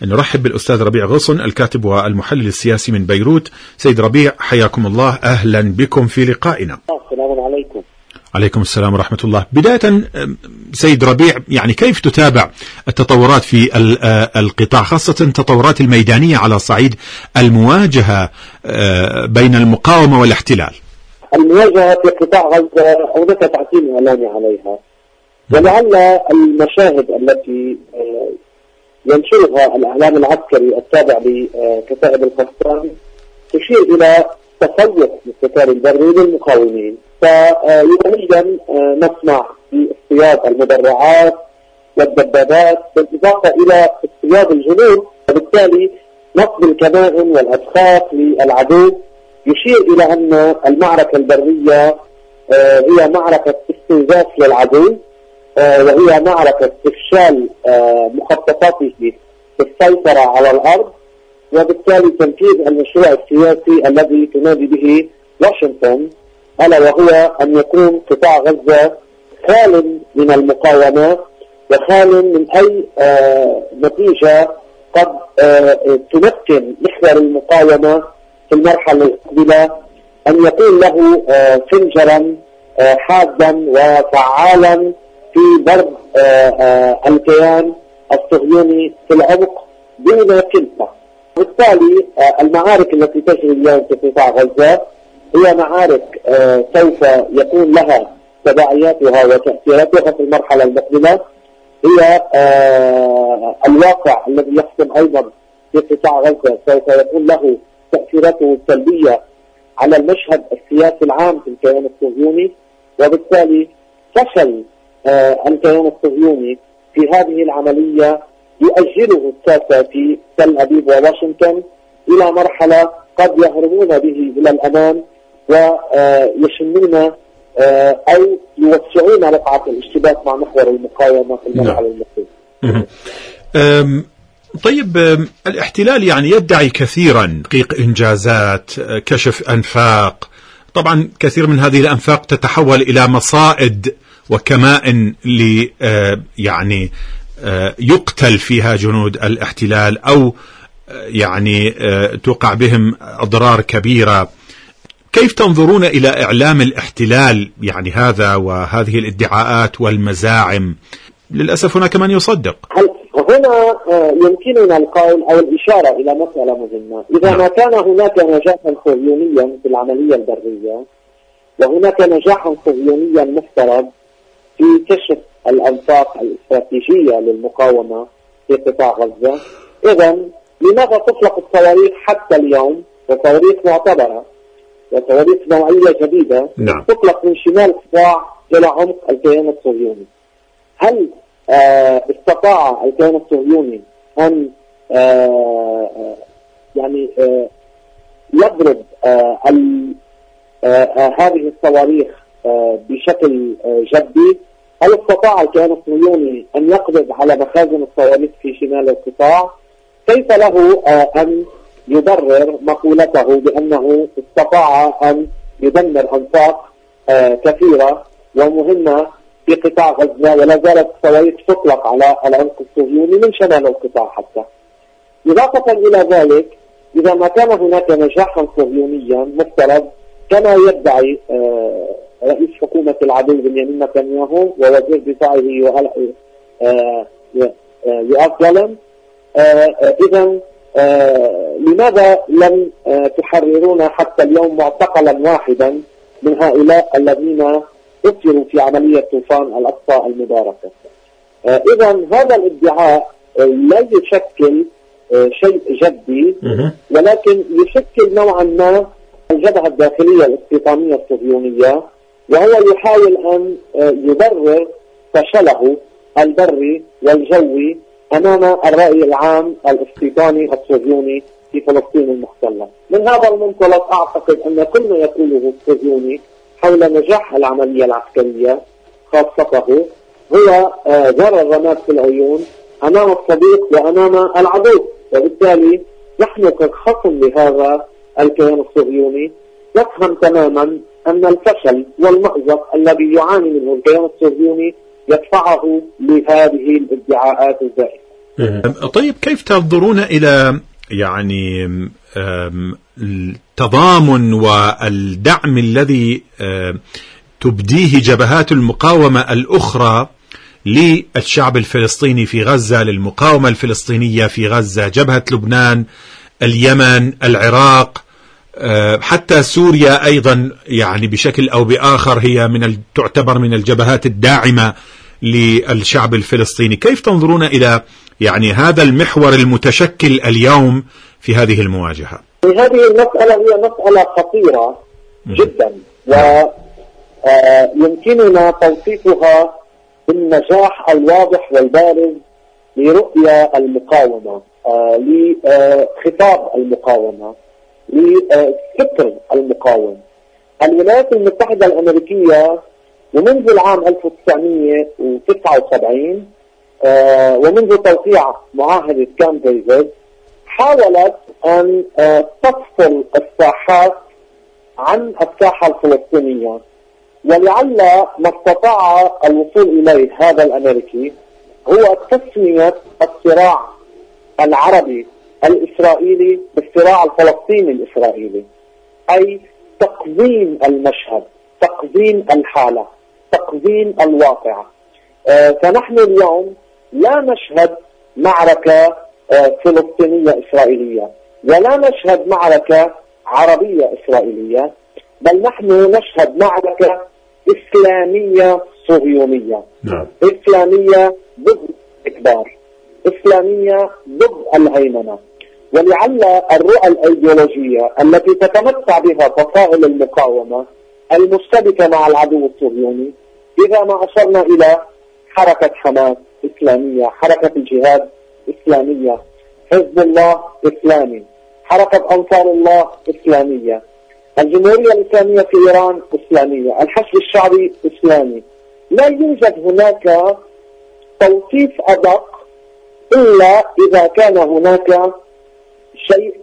نرحب بالأستاذ ربيع غصن الكاتب والمحلل السياسي من بيروت. سيد ربيع حياكم الله، أهلا بكم في لقائنا. السلام عليكم. عليكم السلام ورحمة الله. بداية سيد ربيع، يعني كيف تتابع التطورات في القطاع، خاصة التطورات الميدانية على صعيد المواجهة بين المقاومة والاحتلال؟ المواجهة في قطاع غزة هناك تعتيم إعلامي عليها، ولعل المشاهد التي ينشرها الإعلام العسكري التابع لكتائب القسطام تشير إلى تفوق القتال البري للمقاومين. فيوميا نسمع باصطياد المدرعات والدبابات بالإضافة إلى اصطياد الجنود، وبالتالي نصب الكمائن والأسخاف للعدو يشير إلى أن المعركة البرية هي معركة استنزاف للعدو، وهي معركة إفشال مخططاته في السيطرة على الأرض، وبالتالي تنفيذ المشروع السياسي الذي تنادي به واشنطن، ألا وهو أن يكون قطاع غزة خال من المقاومة وخال من أي نتيجة قد تمكن محور المقاومة في المرحلة المقبلة أن يكون له فنجرا حادا وفعالا في ضرب الكيان الصهيوني في العمق دون كلفة. بالتالي المعارك التي تجري اليوم في قطاع غزة هي معارك سوف يكون لها تداعياتها وتأثيراتها في المرحلة المقبلة. هي الواقع الذي يحكم أيضا في قطاع غزة سوف يكون له تأثيراته السلبية على المشهد السياسي العام في الكيان الصهيوني، وبالتالي فشل الكيان الصهيوني في هذه العملية يؤجله الساسة في تل أبيب وواشنطن إلى مرحلة قد يهربون به إلى الأمام ويشنون أو يوسعون رقعة الاشتباك مع محور المقاومة في المرحلة المقبلة. طيب، الاحتلال يعني يدعي كثيرا تحقيق إنجازات، كشف أنفاق. طبعا كثير من هذه الأنفاق تتحول إلى مصائد وكمائن يعني يقتل فيها جنود الاحتلال أو يعني توقع بهم أضرار كبيرة. كيف تنظرون إلى إعلام الاحتلال يعني هذا وهذه الادعاءات والمزاعم؟ للأسف هناك من يصدق. هنا يمكننا القول أو الإشارة إلى مسألة مهمة. إذا ما كان هناك نجاحا صهيونيا في العملية البرية وهناك نجاحا صهيونيا مفترض في كشف الأنفاق الاستراتيجية للمقاومة في قطاع غزة، إذا لماذا تطلق الصواريخ حتى اليوم وصواريخ معتبرة وصواريخ نوعية جديدة تطلق من شمال القطاع إلى عمق الكيان الصهيوني؟ هل استطاع الكيان الصهيوني أن يعني يضرب هذه الصواريخ بشكل جدي؟ هل استطاع الكيان الصهيوني أن يقبض على مخازن الصواريخ في شمال القطاع؟ كيف له أن يبرر مقولته بأنه استطاع أن يدمر أنفاق كثيرة ومهمة في قطاع غزة ولا زالت الصواريخ تطلق على العمق الصهيوني من شمال القطاع حتى؟ إضافة إلى ذلك، إذا ما كان هناك نجاحا صهيونيا مفترض كما يدعي رئيس حكومة العدو بنيامين نتنياهو ووزير دفاعه يؤاف جالنت، إذا لماذا لم تحررون حتى اليوم معتقلا واحدا من هؤلاء الذين أسروا في عملية طوفان الأقصى المباركة؟ إذا هذا الادعاء لا يشكل شيء جدي، ولكن يشكل نوعا ما الجبهة الداخلية الاستيطانية الصهيونية، وهو يحاول أن يبرر فشله البري والجوي أمام الرأي العام الاستيطاني الصهيوني في فلسطين المحتلة. من هذا المنطلق أعتقد أن كل ما يقوله الصهيوني حول نجاح العملية العسكرية خاصته هو زر الرماد في العيون أمام الصديق وأمام العدو، وبالتالي نحن كخصم لهذا الكيان الصهيوني نفهم تماما أن الفشل والمأزق الذي يعاني منه الكيان الصهيوني يدفعه لهذه الادعاءات الزائفة. طيب كيف تنظرون إلى يعني التضامن والدعم الذي تبديه جبهات المقاومة الأخرى للشعب الفلسطيني في غزة، للمقاومة الفلسطينية في غزة، جبهة لبنان، اليمن، العراق، حتى سوريا أيضا يعني بشكل أو بآخر هي تعتبر من الجبهات الداعمة للشعب الفلسطيني. كيف تنظرون إلى يعني هذا المحور المتشكل اليوم في هذه المواجهة؟ هذه المسألة هي مسألة خطيرة جدا، ويمكننا توصيفها بالنجاح الواضح والبارز لرؤية المقاومة، لخطاب المقاومة، لفكر المقاوم. الولايات المتحدة الأمريكية ومنذ العام 1979 ومنذ توقيع معاهدة كامب ديفيد حاولت أن تفصل الساحات عن الساحة الفلسطينية، ولعل ما استطاع الوصول إليه هذا الأمريكي هو تسمية الصراع العربي الإسرائيلي بالصراع الفلسطيني الإسرائيلي، أي تقزيم المشهد، تقزيم الحالة، تقزيم الواقع. فنحن اليوم لا نشهد معركة فلسطينية إسرائيلية، ولا نشهد معركة عربية إسرائيلية، بل نحن نشهد معركة إسلامية صهيونية. إسلامية ضد الاستكبار، إسلامية ضد الهيمنة. ولعل الرؤى الأيديولوجية التي تتمتع بها فصائل المقاومة المشتبكة مع العدو الصهيوني، إذا ما أشرنا إلى حركة حماس إسلامية، حركة الجهاد إسلامية، حزب الله إسلامي، حركة أنصار الله إسلامية، الجمهورية الإسلامية في إيران إسلامية، الحشد الشعبي إسلامي. لا يوجد هناك توصيف أدق إلا إذا كان هناك شيء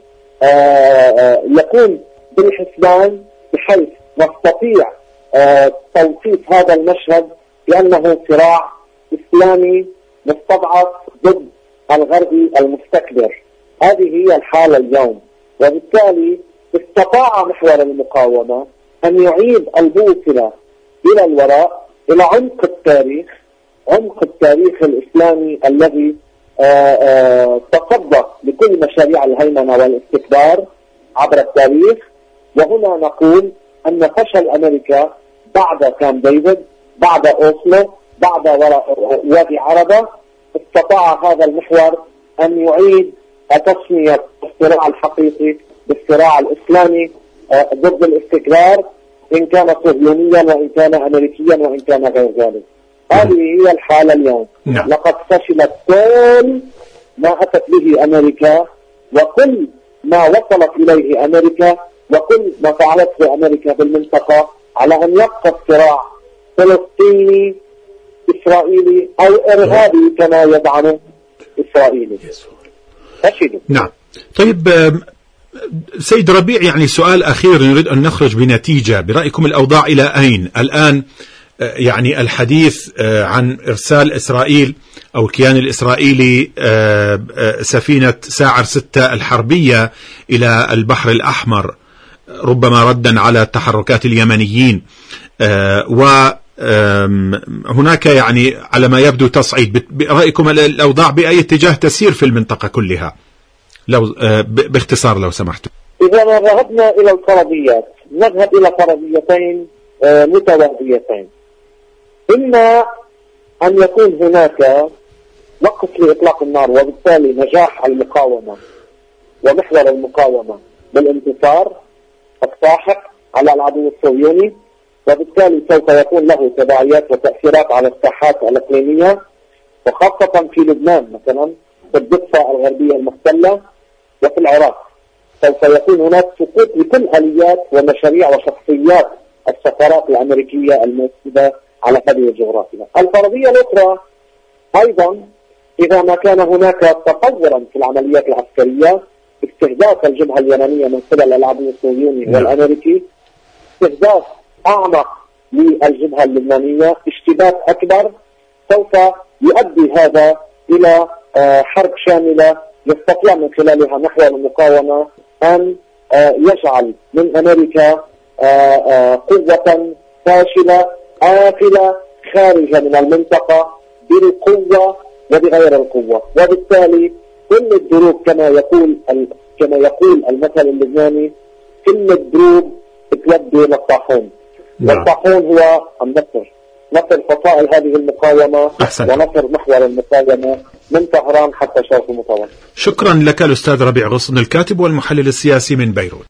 يكون بالحسبان بحيث نستطيع توصيف هذا المشهد بأنه صراع إسلامي مستضعف ضد الغربي المستكبر. هذه هي الحالة اليوم، وبالتالي استطاع محور المقاومة أن يعيد البوصلة إلى الوراء، إلى عمق التاريخ، عمق التاريخ الإسلامي الذي تصدق لكل مشاريع الهيمنة والاستكبار عبر التاريخ. وهنا نقول أن فشل أمريكا بعد كامب ديفيد، بعد أوسلو، بعد وادي عربة، استطاع هذا المحور أن يعيد تسمية الصراع الحقيقي بالصراع الإسلامي ضد الاستكبار، إن كان صهيونيا وإن كان أمريكيا وإن كان غير ذلك. هذه هي الحالة اليوم. لقد فشلت كل ما أتت به أمريكا، وكل ما وصلت إليه أمريكا، وكل ما فعلته أمريكا بالمنطقة على أن يبقى الصراع فلسطيني إسرائيلي أو إرهابي كما يدعمه إسرائيلي. فشلوا. نعم. طيب سيد ربيع، يعني سؤال أخير نريد أن نخرج بنتيجة. برأيكم الأوضاع إلى أين الآن؟ يعني الحديث عن إرسال إسرائيل أو الكيان الإسرائيلي سفينة ساعر 6 الحربية إلى البحر الأحمر، ربما ردا على تحركات اليمنيين، وهناك يعني على ما يبدو تصعيد. برأيكم الأوضاع بأي اتجاه تسير في المنطقة كلها؟ لو باختصار لو سمحتم. إذا ما ذهبنا إلى الفرضيات، نذهب إلى فرضيتين متوازيتين. إما أن يكون هناك وقف لإطلاق النار، وبالتالي نجاح المقاومة ومحور المقاومة بالانتصار الساحق على العدو الصهيوني، وبالتالي سوف يكون له تداعيات وتأثيرات على الساحات الإقليمية، وخاصة في لبنان مثلا، في الضفة الغربية المحتلة، وفي العراق سوف يكون هناك سقوط لكل آليات ومشاريع وشخصيات السفارات الأمريكية الموجودة على هذه الجغرافيا. الفرضية الأخرى أيضا، إذا ما كان هناك تطورا في العمليات العسكرية، استهداف الجبهة اليمنية من قبل العدو الصهيوني والأمريكي، استهداف أعمق للجبهة اللبنانية، اشتباك أكبر، سوف يؤدي هذا إلى حرب شاملة يستطيع من خلالها محور المقاومة أن يجعل من أمريكا قوة فاشلة آكلة خارجة من المنطقة بالقوة وبغير القوة. وبالتالي كل الدروب كما يقول المثل اللبناني، كل الدروب تودي للطاحون. والطاحون هو النصر، نصر فصائل هذه المقاومة ونصر محور المقاومة من طهران حتى شرق المتوسط. شكرا لك الأستاذ ربيع غصن، الكاتب والمحلل السياسي من بيروت.